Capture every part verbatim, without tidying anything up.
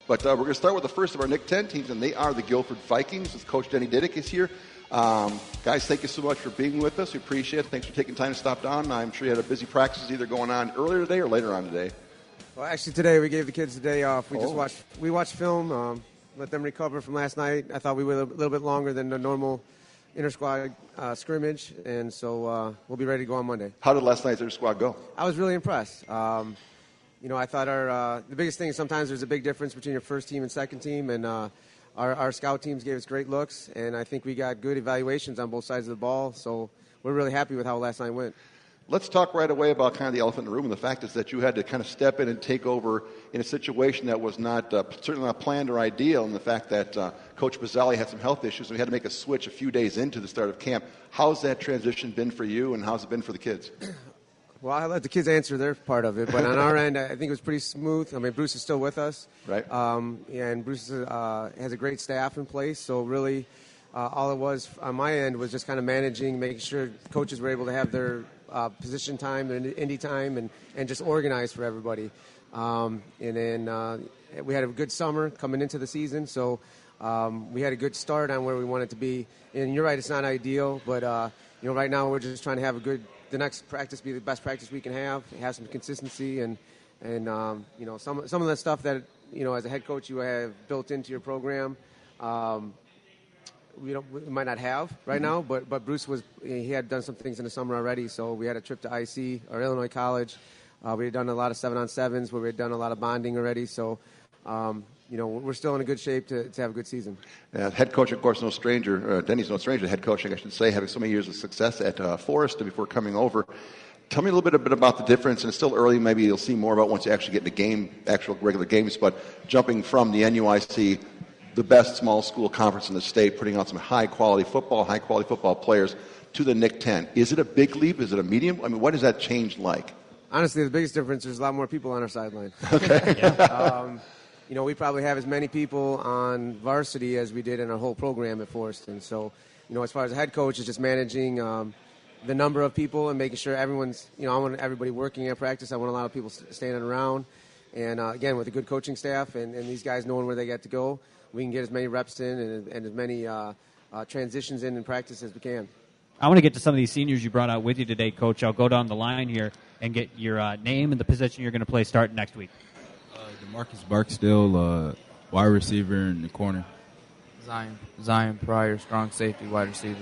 But uh, we're going to start with the first of our N I C ten teams, and they are the Guilford Vikings. As Coach Denny Diddick is here. Um, guys, thank you so much for being with us. We appreciate it. Thanks for taking time to stop down. I'm sure you had a busy practice either going on earlier today or later on today. Well, actually, today we gave the kids the day off. We oh. just watched we watched film, um, let them recover from last night. I thought we were a little bit longer than the normal inter-squad uh, scrimmage, and so uh, we'll be ready to go on Monday. How did last night's inter-squad go? I was really impressed. Um, you know, I thought our uh, the biggest thing is sometimes there's a big difference between your first team and second team, and uh, our, our scout teams gave us great looks, and I think we got good evaluations on both sides of the ball, so we're really happy with how last night went. Let's talk right away about kind of the elephant in the room, and the fact is that you had to kind of step in and take over in a situation that was not uh, certainly not planned or ideal, and the fact that uh, Coach Bazzali had some health issues, and we had to make a switch a few days into the start of camp. How's that transition been for you, and how's it been for the kids? Well, I'll let the kids answer their part of it, but on our end, I think it was pretty smooth. I mean, Bruce is still with us. Right. Um, and Bruce uh, has a great staff in place, so really uh, all it was on my end was just kind of managing, making sure coaches were able to have their uh, position time, their indie time, and, and just organize for everybody. Um, and then uh, we had a good summer coming into the season, so um, we had a good start on where we wanted to be. And you're right, it's not ideal, but uh, you know, right now we're just trying to have a good the next practice be the best practice we can have, have some consistency, and and um, you know some some of the stuff that you know as a head coach you have built into your program, um, we don't we might not have right mm-hmm. now, but but Bruce was he had done some things in the summer already, so we had a trip to I C or Illinois College, uh, we had done a lot of seven on sevens where we had done a lot of bonding already, so. Um, You know, we're still in a good shape to, to have a good season. Uh, head coach, of course, no stranger. Uh, Denny's no stranger to head coaching, I should say, having so many years of success at uh, Forest before coming over. Tell me a little bit, a bit about the difference, and it's still early. Maybe you'll see more about once you actually get into game, actual regular games. But jumping from the N U I C, the best small school conference in the state, putting out some high-quality football, high-quality football players, to the N I C ten. Is it a big leap? Is it a medium? I mean, what does that change like? Honestly, the biggest difference is a lot more people on our sideline. Okay. yeah. um, You know, we probably have as many people on varsity as we did in our whole program at Forest. And so, you know, as far as a head coach, it's just managing um, the number of people and making sure everyone's, you know, I want everybody working at practice. I want a lot of people standing around. And, uh, again, with a good coaching staff and, and these guys knowing where they got to go, we can get as many reps in and, and as many uh, uh, transitions in in practice as we can. I want to get to some of these seniors you brought out with you today, Coach. I'll go down the line here and get your uh, name and the position you're going to play starting next week. Marcus Barksdale, uh, wide receiver in the corner. Zion Zion Pryor, strong safety, wide receiver.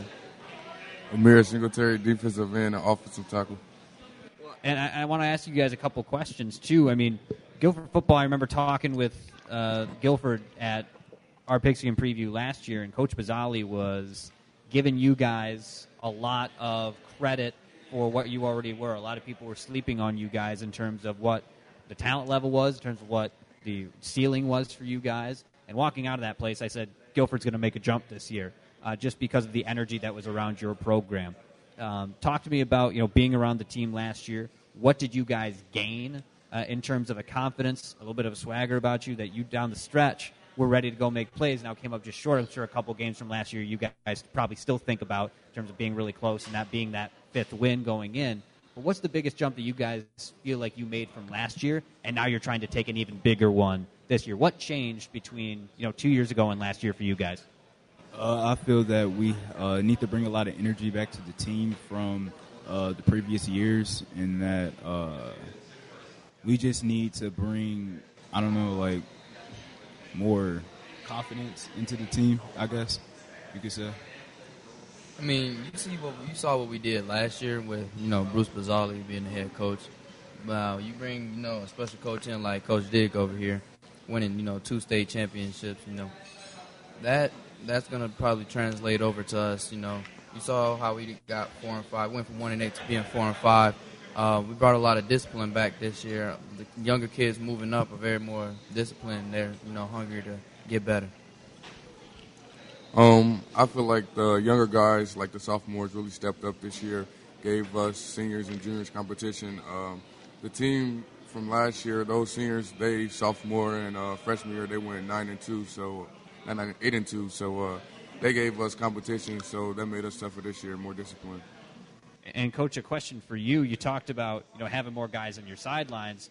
Amir Singletary, defensive end and offensive tackle. And I, I want to ask you guys a couple questions, too. I mean, Guilford football, I remember talking with uh, Guilford at our Pigskin preview last year, and Coach Bazzali was giving you guys a lot of credit for what you already were. A lot of people were sleeping on you guys in terms of what the talent level was, in terms of what the ceiling was for you guys. And walking out of that place, I said, Guilford's going to make a jump this year uh, just because of the energy that was around your program. Um, talk to me about, you know, being around the team last year. What did you guys gain uh, in terms of a confidence, a little bit of a swagger about you that you down the stretch were ready to go make plays, now came up just short. I'm sure a couple games from last year you guys probably still think about in terms of being really close and that being that fifth win going in. But what's the biggest jump that you guys feel like you made from last year, and now you're trying to take an even bigger one this year? What changed between you know two years ago and last year for you guys? Uh, I feel that we uh, need to bring a lot of energy back to the team from uh, the previous years, and that uh, we just need to bring, I don't know, like more confidence into the team, I guess you could say. I mean, you see what you saw what we did last year with you know Bruce Bazzali being the head coach. Wow, you bring you know a special coach in like Coach Dick over here, winning you know two state championships. You know that that's gonna probably translate over to us. You know, you saw how we got four and five, went from one and eight to being four and five. Uh, we brought a lot of discipline back this year. The younger kids moving up are very more disciplined. They're you know hungry to get better. Um, I feel like the younger guys, like the sophomores, really stepped up this year, gave us seniors and juniors competition. Um, the team from last year, those seniors, they sophomore and uh, freshman year, they went nine and two, so nine, eight and two. So uh, they gave us competition, so that made us tougher this year, more disciplined. And Coach, a question for you: you talked about you know having more guys on your sidelines.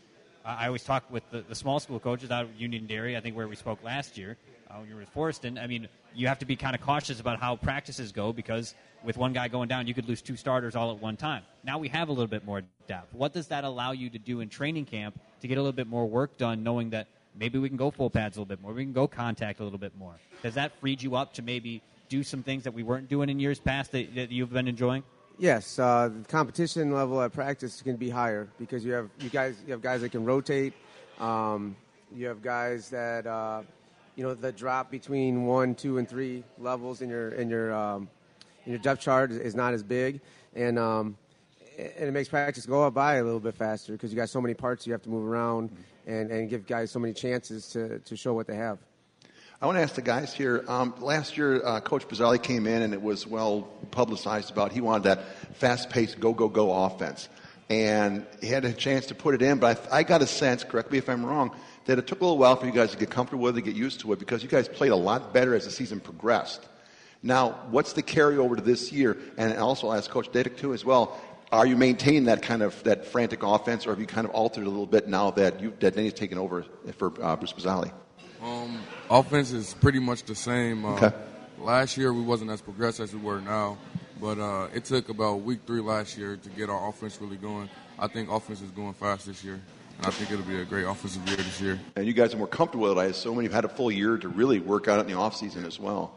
I always talk with the, the small school coaches out of Union Dairy, I think where we spoke last year, uh, when you were with Forreston. I mean, you have to be kind of cautious about how practices go because with one guy going down, you could lose two starters all at one time. Now we have a little bit more depth. What does that allow you to do in training camp to get a little bit more work done, knowing that maybe we can go full pads a little bit more, we can go contact a little bit more? Has that freed you up to maybe do some things that we weren't doing in years past that, that you've been enjoying? Yes, uh, the competition level at practice can be higher because you have you guys you have guys that can rotate. Um, you have guys that uh, you know the drop between one, two, and three levels in your in your um, in your depth chart is not as big, and um, and it makes practice go up by a little bit faster because you got so many parts you have to move around and, and give guys so many chances to, to show what they have. I want to ask the guys here. Um, last year, uh, Coach Bozzali came in, and it was well publicized about he wanted that fast-paced, go-go-go offense. And he had a chance to put it in, but I, I got a sense, correct me if I'm wrong, that it took a little while for you guys to get comfortable with it, get used to it, because you guys played a lot better as the season progressed. Now, what's the carryover to this year? And also, I'll ask Coach Dadek, too, as well. Are you maintaining that kind of that frantic offense, or have you kind of altered it a little bit now that, you, that Denny's taken over for uh, Bruce Bozzali? Um, offense is pretty much the same. Uh, okay. Last year we wasn't as progressive as we were now, but uh, it took about week three last year to get our offense really going. I think offense is going fast this year, and I think it'll be a great offensive year this year. And you guys are more comfortable with it, I assume, and you've had a full year to really work on it in the offseason as well.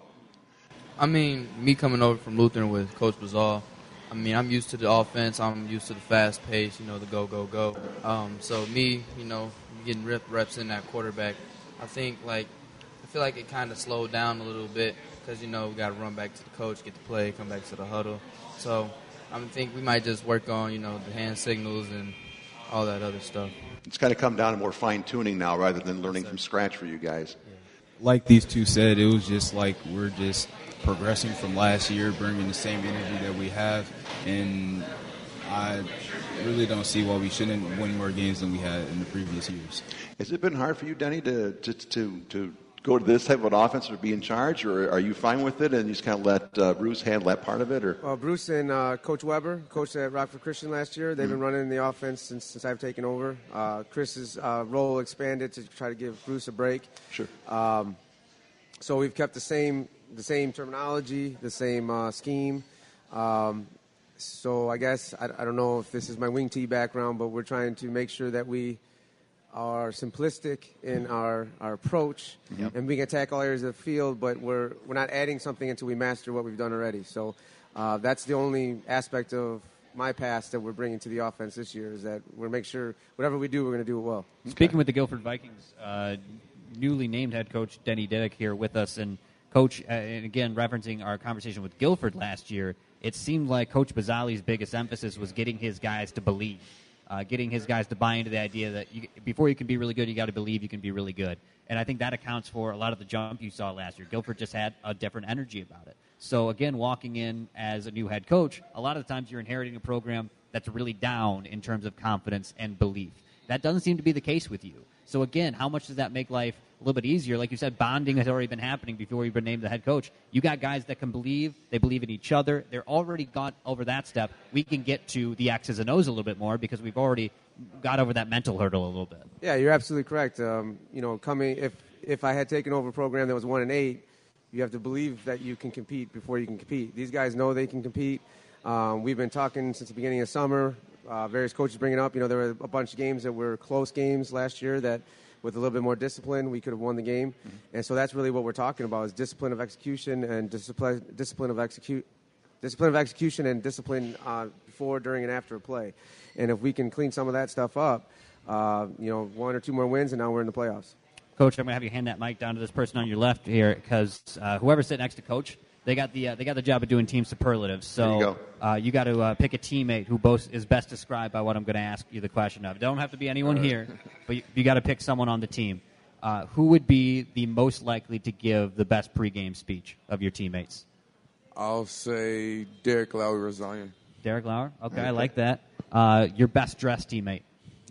I mean, me coming over from Lutheran with Coach Bazzal, I mean, I'm used to the offense. I'm used to the fast pace, you know, the go, go, go. Um, so me, you know, getting rep, reps in that quarterback, I think, like, I feel like it kind of slowed down a little bit because, you know, we got to run back to the coach, get the play, come back to the huddle. So I think we might just work on, you know, the hand signals and all that other stuff. It's kind of come down to more fine-tuning now rather than learning from scratch for you guys. Like these two said, it was just like we're just progressing from last year, bringing the same energy that we have, and I really don't see why we shouldn't win more games than we had in the previous years. Has it been hard for you, Denny, to to to, to go to this type of an offense or be in charge, or are you fine with it and you just kind of let uh, Bruce handle that part of it? Or well, Bruce and uh, Coach Weber, coached at Rockford Christian last year, they've mm-hmm. been running the offense since since I've taken over. Uh, Chris's uh, role expanded to try to give Bruce a break. Sure. Um, so we've kept the same the same terminology, the same uh, scheme. Um, so I guess I, I don't know if this is my wing tee background, but we're trying to make sure that we are simplistic in our, our approach, yep. and we can attack all areas of the field, but we're we're not adding something until we master what we've done already. So uh, that's the only aspect of my past that we're bringing to the offense this year, is that we're make sure whatever we do, we're going to do it well. Speaking okay. with the Guilford Vikings, uh, newly named head coach Denny Diddick here with us, and Coach, uh, and again, referencing our conversation with Guilford last year, it seemed like Coach Bozzali's biggest emphasis was getting his guys to believe. Uh, getting his guys to buy into the idea that you, before you can be really good, you got to believe you can be really good. And I think that accounts for a lot of the jump you saw last year. Guilford just had a different energy about it. So, again, walking in as a new head coach, a lot of the times you're inheriting a program that's really down in terms of confidence and belief. That doesn't seem to be the case with you. So, again, how much does that make life a little bit easier? Like you said, bonding has already been happening before you've been named the head coach. You got guys that can believe. They believe in each other. They're already got over that step. We can get to the X's and O's a little bit more because we've already got over that mental hurdle a little bit. Yeah, you're absolutely correct. Um, you know, coming if if I had taken over a program that was one and eight, you have to believe that you can compete before you can compete. These guys know they can compete. Um, we've been talking since the beginning of summer. Uh, various coaches bringing up, you know, there were a bunch of games that were close games last year that, with a little bit more discipline, we could have won the game. Mm-hmm. And so that's really what we're talking about, is discipline of execution and discipline discipline of execute discipline of execution and discipline uh, before, during, and after a play. And if we can clean some of that stuff up, uh, you know, one or two more wins, and now we're in the playoffs. Coach, I'm going to have you hand that mic down to this person on your left here, because uh, whoever's sitting next to Coach, they got the uh, they got the job of doing team superlatives. So there you go. Uh, you got to uh, pick a teammate who both is best described by what I'm going to ask you the question of. It don't have to be anyone here, but you, you got to pick someone on the team. Uh, who would be the most likely to give the best pregame speech of your teammates? I'll say Derek Lowry Zion. Derek Lauer? Okay, I like that. Uh, your best dressed teammate?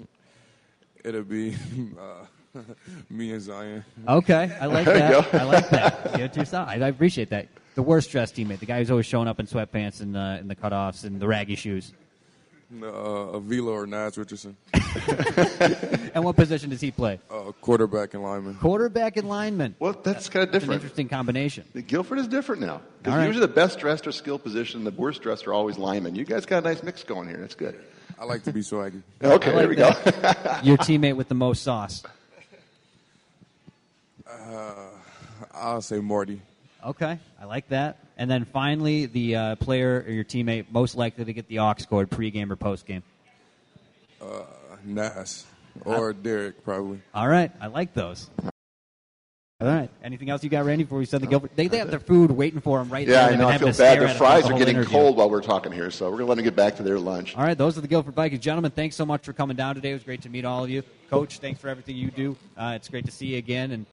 It'll be uh, me and Zion. Okay, I like that. I like that. Give it to yourself. I, I appreciate that. The worst dressed teammate, the guy who's always showing up in sweatpants and uh, in the cutoffs and the raggy shoes. Uh, Avila or Naz Richardson. And what position does he play? Uh, quarterback and lineman. Quarterback and lineman. Well, that's kind of That's an different. interesting combination. Guilford is different now. Because All right. usually the best dressed or skill position, the worst dressed are always linemen. You guys got a nice mix going here. That's good. I like to be swaggy. Okay, I there like we go. that. Your teammate with the most sauce. Uh, I'll say Morty. Okay, I like that. And then finally, the uh, player or your teammate most likely to get the aux cord pregame or postgame. Uh, Nas. Or Derek, probably. All right, I like those. All right. Anything else you got, Randy, before we send the Guilford? They, they have their food waiting for them right Yeah, there. I know. I They've feel been having to bad. stare Their at it fries the are whole getting interview. cold while we're talking here, so we're going to let them get back to their lunch. All right, those are the Guilford Vikings. Gentlemen, thanks so much for coming down today. It was great to meet all of you. Coach, thanks for everything you do. Uh, it's great to see you again, and